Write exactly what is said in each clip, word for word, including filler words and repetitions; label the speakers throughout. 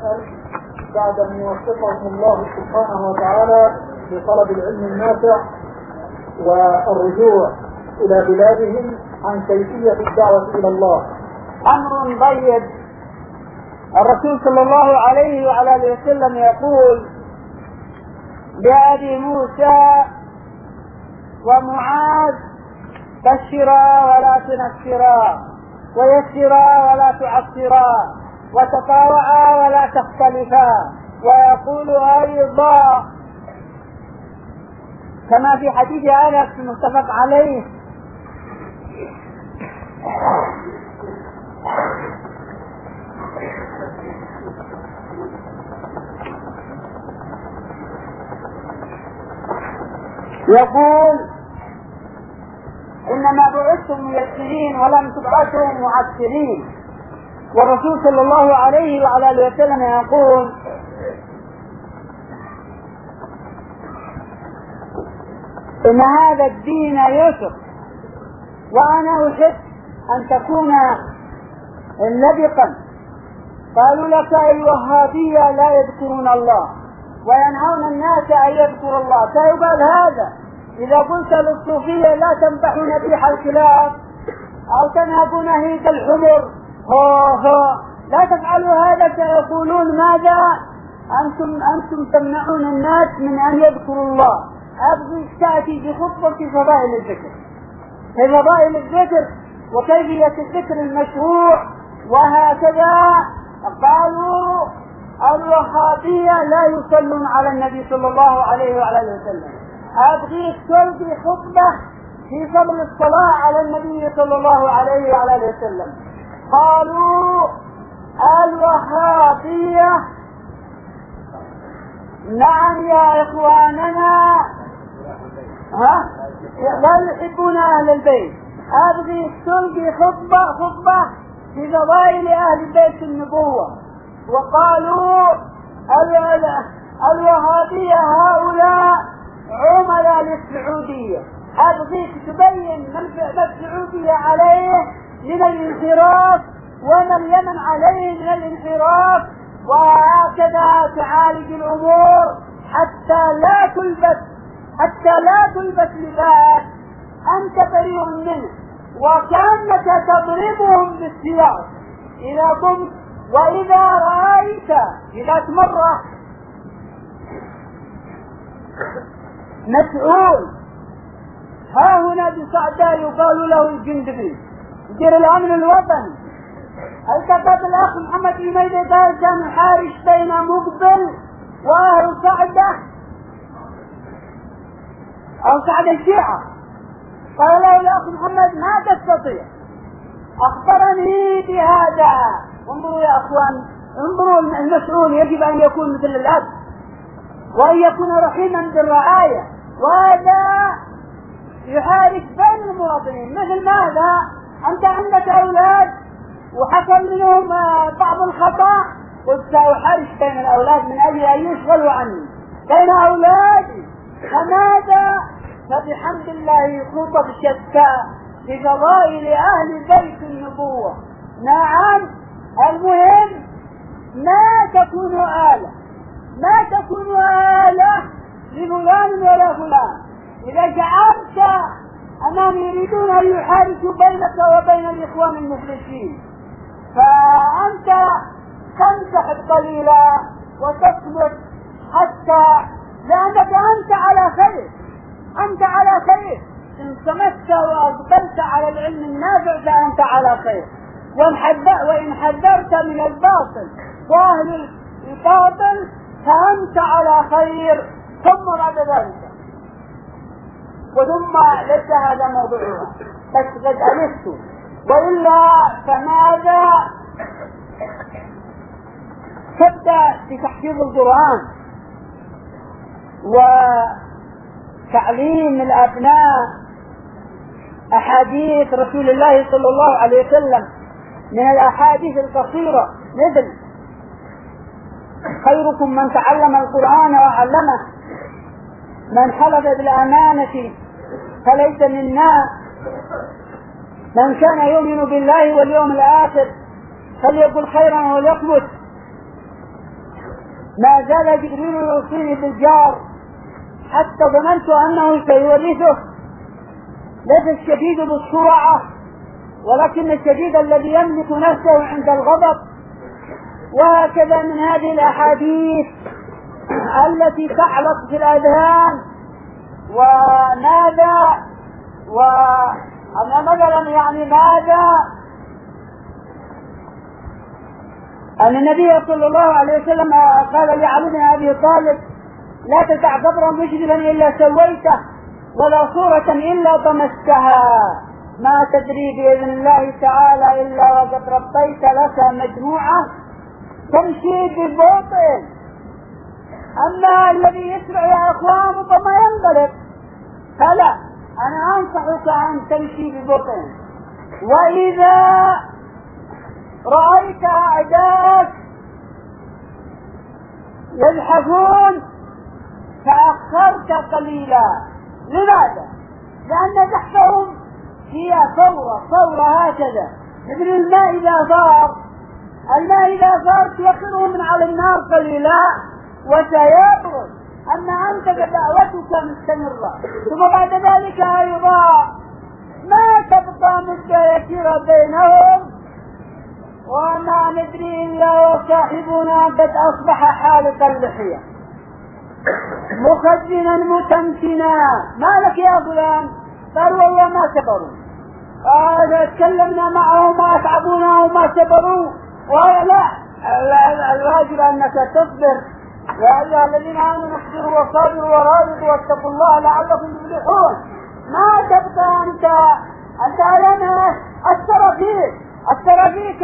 Speaker 1: نسأل بعد أن يوفقهم الله سبحانه وتعالى لطلب العلم النافع والرجوع إلى بلادهم عن كيفية الدعوة إلى الله.
Speaker 2: أمر طيب. الرسول صلى الله عليه وعلى آله وسلم يقول لأبي موسى ومعاذ: بشرا ولا تنفرا، ويسرا ولا تعسرا، وتطاوعا ولا تختلفا. ويقول أيضا كما في حديث أنس المتفق عليه: يقول: إنما بعثتم ميسرين ولم تبعثوا معسرين. والرسول صلى الله عليه وعلى آله وسلم يقول: إن هذا الدين يسر، وأنا أحب أن تكون لبقا. قالوا: لك أي الوهابية لا يذكرون الله وينهون الناس أن يذكروا الله. فيقال هذا إذا قلت للصوفية لا تنبحوا نبيح الكلاب أو تنهبوا نهيك الحمر هو هو لا تفعلوا هذا، سيقولون: ماذا أنتم أنتم تمنعون الناس من أن يذكروا الله. أبغي تأتي بخطبة في فضائل الذكر، في فضائل الذكر وكيفية الذكر المشروع. وهكذا قالوا الوهابية لا يصلون على النبي صلى الله عليه وعلى آله وسلم. أبغيك تلقي خطبة في فضل الصلاة على النبي صلى الله عليه وعلى آله وسلم. قالوا الوهابية: نعم يا إخواننا، ها لا يحبون أهل البيت. أبغيك تلقي خطبة خطبة في فضائل أهل بيت النبوة. وقالوا الوهابية هؤلاء عملاء للسعودية. أبغيك تبين ما السعودية عليه من الانحراف وما اليمن عليه من الانحراف، وهكذا تعالج الأمور حتى لا تلبس حتى لا تلبس لباس أنت بريء منه، وكأنك تضربهم بالسياط إذا قمت. وإذا رأيت إذا تمر مسؤول ها هنا بصعداء يقال له الجندبي مدير الأمن الوطني، التقط الأخ محمد إيميدي قال كان حارش بين مقبل وأهل صعدة أو صعد الشيعة، قال له الأخ محمد: ما تستطيع. أخبرني بهذا. انظروا يا أخوان، انظروا، المسؤول يجب أن يكون مثل الأب وأن يكون رحيما بالرعاية، وهذا يحارش بين المواطنين. مثل ماذا؟ أنت عندك أولاد وحصل منهم بعض الخطأ، قلت سأحارش بين الأولاد من أجل أن يشغلوا عني بين أولادي. فماذا؟ فبحمد الله خطب شتى في فضائل أهل بيت النبوة. نعم، المهم ما تكون آلة ما تكون آلة لفلان ولا فلان. إذا جعلت أنهم يريدون أن يحارشوا بينك وبين الإخوان المفلسين، فأنت تنسحب قليلا وتصبر حتى، لأنك أنت على خير أنت على خير إن سمت وأقبلت على العلم النافع فأنت على خير. وإن حذرت من الباطل وأهل الباطل فأنت على خير. ثم بعد ذلك وثم ليس هذا موضوعنا، بس قد ألفت، وإلا فماذا؟ تبدأ بتحفيظ القرآن وتعليم الأبناء أحاديث رسول الله صلى الله عليه وسلم من الأحاديث القصيرة، مثل: خيركم من تعلم القرآن وعلمه، من حلف بالأمانة فليس منا، من كان يؤمن بالله واليوم الآخر فليقل خيرا وليصمت. ما زال جبريل يوصيني بالجار حتى ظننت أنه سيورثه. ليس الشديد بالسرعة ولكن الشديد الذي يملك نفسه عند الغضب. وهكذا من هذه الأحاديث التي تعلق في الأذهان. وماذا وأنا مثلا يعني ماذا أن النبي صلى الله عليه وسلم قال لعلي بن أبي طالب لا تدع قبرا مشرفا إلا سويته ولا صورة إلا طمستها، ما تدري بإذن الله تعالى إلا وقد ربيت لك مجموعة تمشي بالباطل. أما الذي يسرع يا أخوان ربما ينقلب، فلا، أنا أنصحك أن تمشي ببطء. وإذا رأيت أعداءك يزحفون تأخرت قليلا. لماذا؟ لأن زحفهم هي ثورة ثورة هكذا، مثل الماء إذا صار الماء إذا صار تيخره من على النار قليلا وسيبرد. أما أنت دعوتك مستمرة ثم بعد ذلك أيضا ما تبقى مدة يسيرة بينهم وما ندري إلا وصاحبنا قد أصبح حالق اللحية مخزنا متمكنا. ما لك يا فلان؟ قال والله ما سبروا. قال تكلمنا معهم ما أتعبونا وما سبروا. ولا الواجب أنك تصبر. يا أيها الذين آمنوا اصبروا وصابروا ورابطوا واتقوا الله لعلكم تفلحون. ما تبقى أنت أنت على الترفيه الترفيه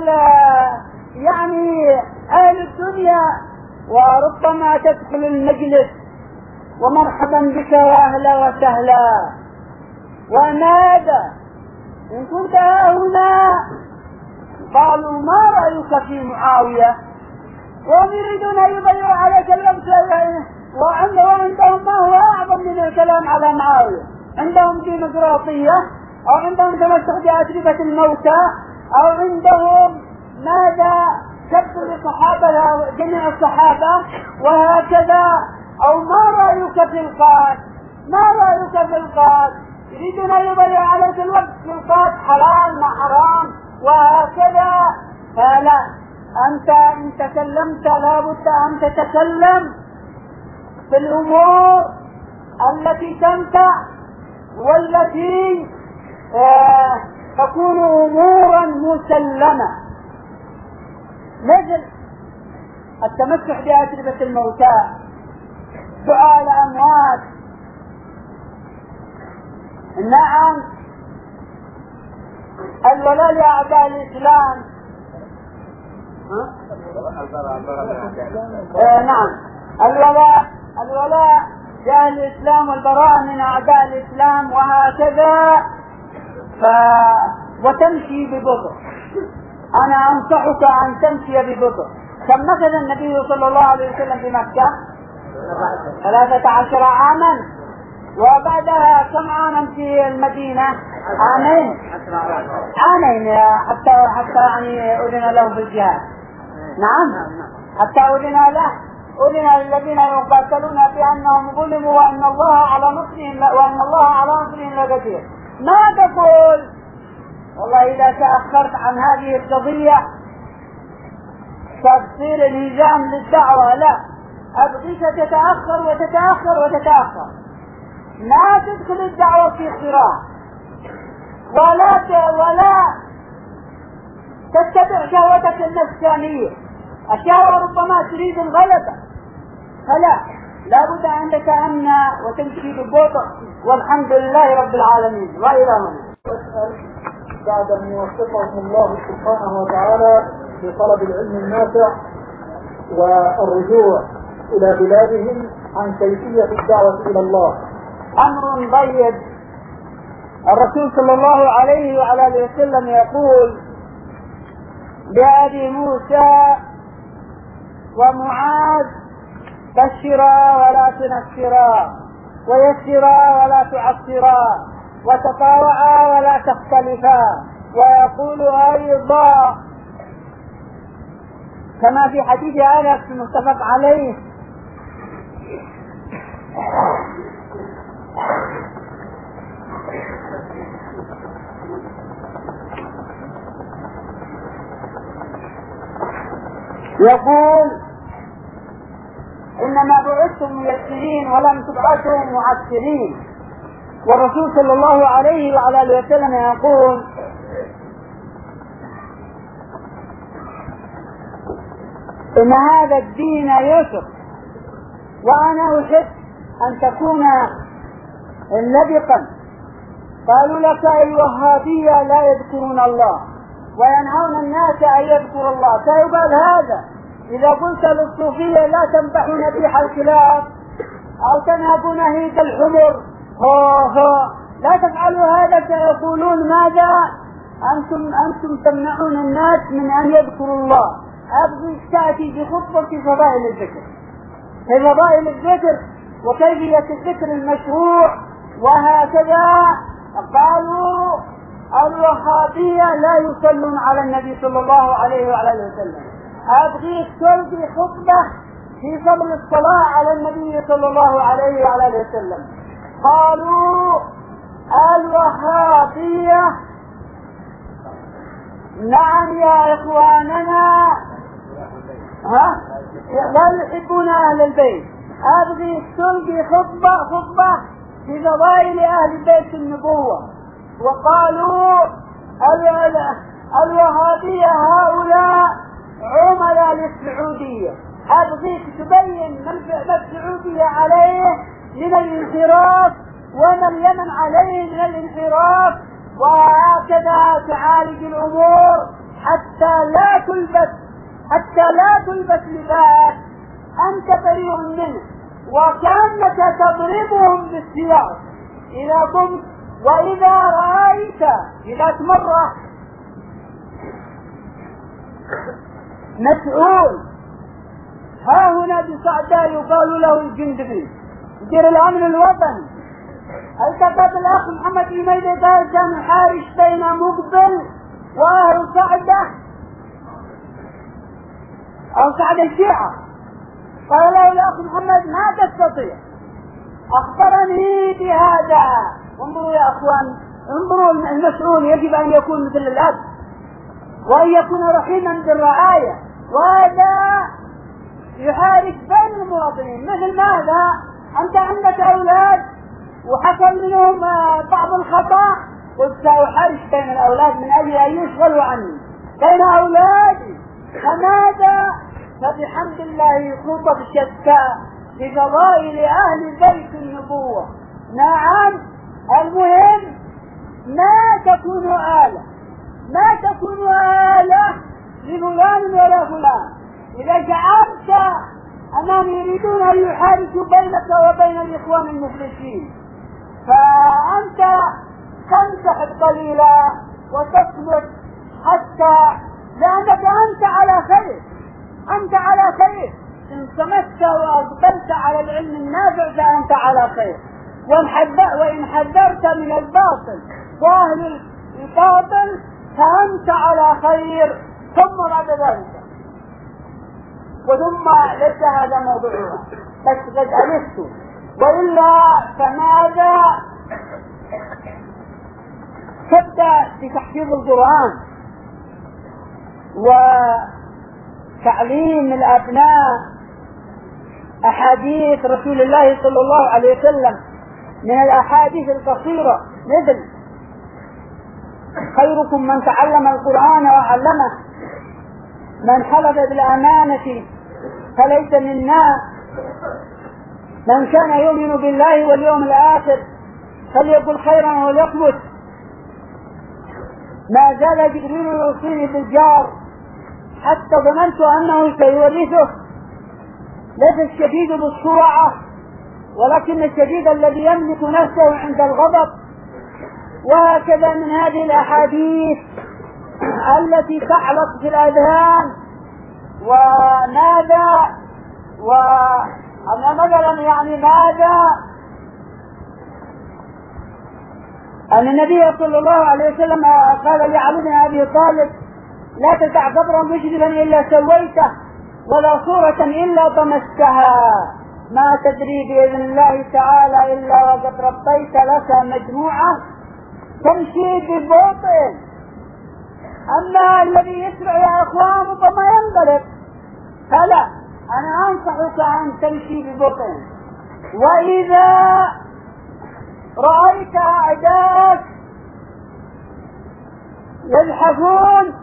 Speaker 2: يعني أهل الدنيا، وربما تدخل المجلس ومرحبا بك وأهلا وسهلا. وماذا إن كنت هنا قالوا ما رأيك في معاوية، وهم يريدون أن يضيعوا عليك اللبس. وعندهم ما هو أعظم من الكلام على معاوية. عندهم ديمقراطية أو عندهم تمسك بأتربة الموتى أو عندهم ماذا سب للصحابة جميع الصحابة وهكذا. أو ما رأيك في القاد ما رأيك في القاد يريدون أن يضيعوا عليك الوقت في القاد حلال ما حرام وهكذا. فلا، أنت إن تكلمت لابد أن تتكلم في الأمور التي تنفع والتي آه تكون أمورا مسلمة، مثل التمسح بأتربة الموتى، دعاء الأموات. نعم، الولاء لأعداء الإسلام. آه نعم، الولاء الولاء لأهل الإسلام والبراءة من أعداء الإسلام وهكذا. ف... وتمشي ببطء. أنا أنصحك أن تمشي ببطء. كم مكث النبي صلى الله عليه وسلم في مكة؟ ثلاثة عشر عاما. وبعدها كم عاما في المدينة؟ عامين عامين حتى حتى يعني أذن له بالجهاد. نعم، حتى أذن له أذن للذين يقاتلون بأنهم ظلموا وأن الله على نصرهم وأن الله على نصرهم لقدير. ما تقول والله إذا تأخرت عن هذه القضية تصير الهزام للدعوة. لا، أبغيك تتأخر وتتأخر وتتأخر. لا تدخل الدعوة في اختراع ولا ولا تتبع شهوتك النفسانية. الشهوة ربما تريد الغلبة، فلا، لابد أن تتأنى وتمشي ببطء. والحمد لله رب العالمين. وإلى هنا
Speaker 1: بعد أن يوفقهم الله سبحانه وتعالى لطلب العلم النافع والرجوع إلى بلادهم عن كيفية الدعوة إلى الله.
Speaker 2: أمر طيب. الرسول صلى الله عليه وعلى آله وسلم يقول لأبي موسى ومعاذ بشرا ولا تنفرا ويسرا ولا تعسرا وتطاوعا ولا تختلفا. ويقول أيضا كما في حديث أنس المتفق عليه. يقول إنما بعثتم ميسرين ولم تبعثوا معسرين. والرسول صلى الله عليه وعلى آله وسلم يقول إن هذا الدين يسر، وأنا أحب أن تكون لبقا. قالوا لك الوهابية لا يذكرون الله وينهون الناس أن يذكروا الله، فيقال هذا إذا قلت للصوفية لا تنبحوا نبيح الكلاب أو تنهبوا نهيد الحمر هو هو لا تفعلوا هذا، سيقولون ماذا أنتم أنتم تمنعون الناس من أن يذكروا الله. أبغي تأتي بخطبة في فضائل الذكر، في فضائل الذكر وكيفية الذكر المشروع. وهكذا قالوا الوهابية لا يصلون على النبي صلى الله عليه وعلى اله وسلم. أبغيك تلقي خطبة في فضل الصلاة على النبي صلى الله عليه وعلى اله وسلم. قالوا الوهابية نعم يا إخواننا ها لا يحبون أهل البيت. أبغي تلقي خطبة خطبة في فضائل أهل بيت النبوة. وقالوا الوهابية هؤلاء عملاء للسعودية. أبغيك تبين ما السعودية عليه من الانحراف وما اليمن عليه من الانحراف، وهكذا تعالج الأمور حتى لا تلبس حتى لا تلبس لباس أنت بريء منه، وكأنك تضربهم بالسياط إذا قمت. وإذا رأيت إذا تمر مسؤول ها هنا بصعداء يقال له الجندبي مدير الأمن الوطني، التقط الأخ محمد الميدي قال كان يحارش بين مقبل وأهل صعدة أو صعد الشيعة، قال له الأخ محمد ما تستطيع، أخبرني بهذا. انظروا يا أخوان، انظروا المسؤول يجب أن يكون مثل الأب وأن يكون رحيما بالرعاية، وهذا يحارش بين المواطنين. مثل ماذا؟ أنت عندك أولاد وحصل منهم بعض الخطأ، قلت سأحارش بين الأولاد من أجل أن يشغلوا عني بين أولادي. فماذا؟ فبحمد الله خطب شتى بفضائل أهل بيت النبوة. نعم، المهم ما تكون آلة ما تكون آلة لفلان ولا فلان. إذا جعلت أنهم يريدون أن يحارشوا بينك وبين الإخوان المفلسين، فأنت تنسحب قليلا وتصمت حتى، لأنك أنت على خير أنت على خير إن صمت وأقبلت على العلم النافع فأنت على خير، وإن حذرت من الباطل وأهل الباطل فأنت على خير. ثم بعد ذلك وثم ليس هذا موضوعنا، بس قد ألفت، وإلا فماذا؟ تبدأ بتحفيظ القرآن وتعليم الأبناء أحاديث رسول الله صلى الله عليه وسلم من الأحاديث القصيرة، مثل خيركم من تعلم القرآن وعلمه، من حلف بالأمانة فليس منا، من كان يؤمن بالله واليوم الآخر فليقل خيرا وليصمت، ما زال جبريل يوصيني بالجار حتى ظننت أنه سيورثه، ليس الشديد بالسرعة ولكن الشديد الذي يملك نفسه عند الغضب. وهكذا من هذه الأحاديث التي تعلق في الأذهان. وماذا وأنا مثلا يعني ماذا أن النبي صلى الله عليه وسلم قال لعلي بن أبي طالب لا تدع قبرا مشرفا إلا سويته ولا صورة إلا طمستها، ما تدري بإذن الله تعالى إلا وقد ربيت لك مجموعة تمشي ببطء. أما الذي يسرع يا أخوان ربما ينقلب، فلا، أنا أنصحك أن تمشي ببطء. وإذا رأيت أعداءك يزحفون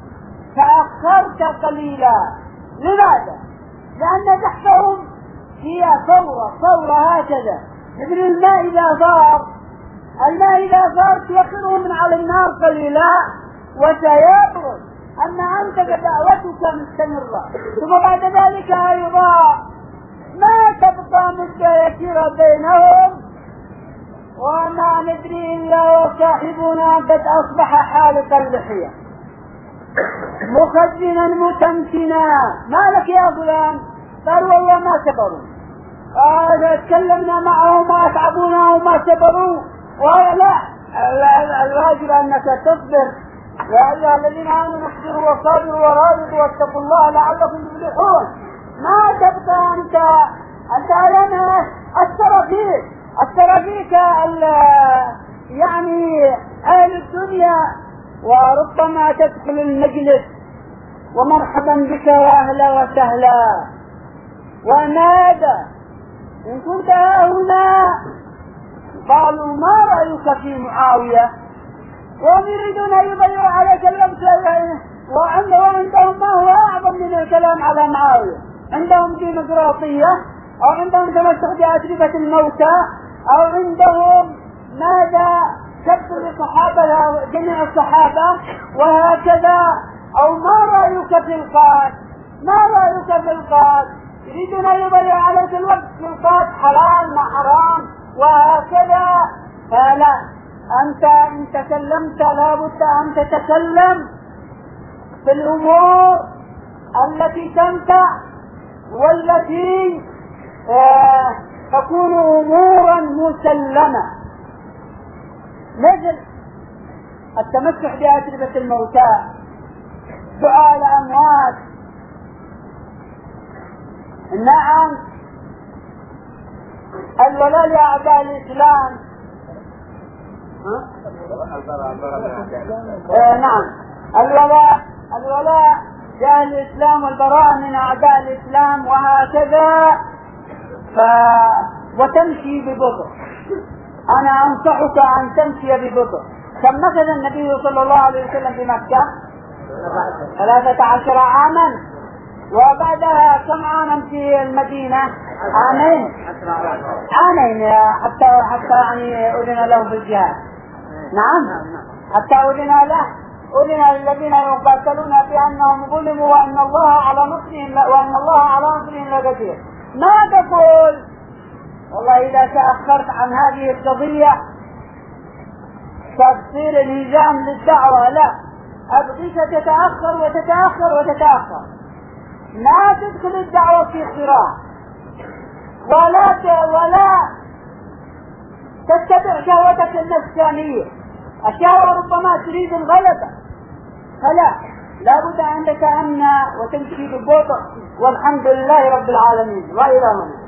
Speaker 2: تأخرت قليلا. لماذا؟ لأن زحفهم هي فورة فورة هكذا، مثل الماء إذا صار الماء إذا صار يخره من على النار قليلا وسيبرد. أما أنت دعوتك مستمرة، ثم بعد ذلك أيضا ما تبقى مدة يسيرة بينهم وما ندري إلا وصاحبنا قد أصبح حالق اللحية مخزنا متمكنا. ما لك يا فلان؟ قال والله ما سبروا. قال تكلمنا معهم ما أتعبونا وما سبروا. وهذا لا، الواجب أنك تصبر. يا أيها الذين آمنوا اصبروا وصابروا ورابطوا واتقوا الله لعلكم تفلحون. ما تبقى أنت أنت علينا أثر فيك أثر فيك يعني أهل الدنيا، وربما تدخل المجلس ومرحبا بك وأهلا وسهلا ونادى إن كنت هنا. قالوا ما رأيك في معاوية؟ وهم يريدون أن يضيعوا عليك الوقت، وعندهم ما هو أعظم من الكلام على معاوية. عندهم ديمقراطية، أو عندهم تمسك بأتربة الموتى، أو عندهم ماذا كبت للصحابة جميع الصحابة وهكذا. أو ما رأيك في القاد؟ ما رأيك في القاد؟ يريدون أن يضيعوا عليك الوقت في القاد، حلال ما حرام وهكذا. فلا، أنت إن تكلمت لابد أن تتكلم في الأمور التي تنفع والتي آه تكون أمورا مسلمة، مثل التمسح بأتربة الموتى، دعاء الأموات. نعم، الولاء لأعداء الإسلام. آه نعم، الولاء الولاء لأهل الإسلام والبراءة من أعداء الإسلام وهكذا. ف... وتمشي ببطء. أنا أنصحك أن تمشي ببطء. كم مكث النبي صلى الله عليه وسلم في مكة؟ ثلاثة عشر عاما. وبعدها كم عاما في المدينة؟ عامين عامين حتى حتى يعني أذن له بالجهاد. نعم، حتى أذن له أذن للذين يقاتلون بأنهم ظلموا وأن الله على نصرهم وأن الله على نصرهم لقدير. ما تقول والله إذا تأخرت عن هذه القضية تصير الهجام للدعوة. لا، أبغيك تتأخر وتتأخر وتتأخر. لا تدخل الدعوة في صراع، ولا ولا تتبع شهوتك النفسانية. الشهوة ربما تريد الغلبة، فلا، لابد أن تتأنى وتمشي ببطء. والحمد لله رب العالمين. وإلى هنا.